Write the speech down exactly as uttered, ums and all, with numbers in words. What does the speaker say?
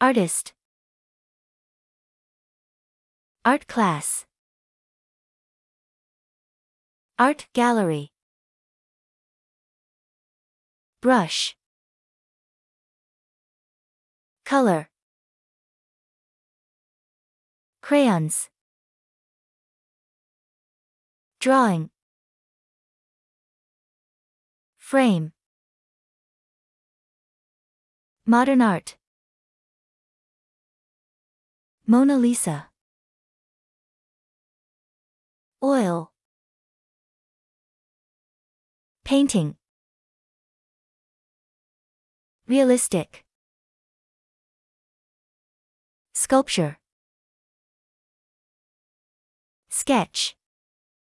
Artist. Art class. Art gallery. Brush. Color. Crayons. Drawing. Frame. Modern art. Mona Lisa. Oil. Painting. Realistic. Sculpture. Sketch.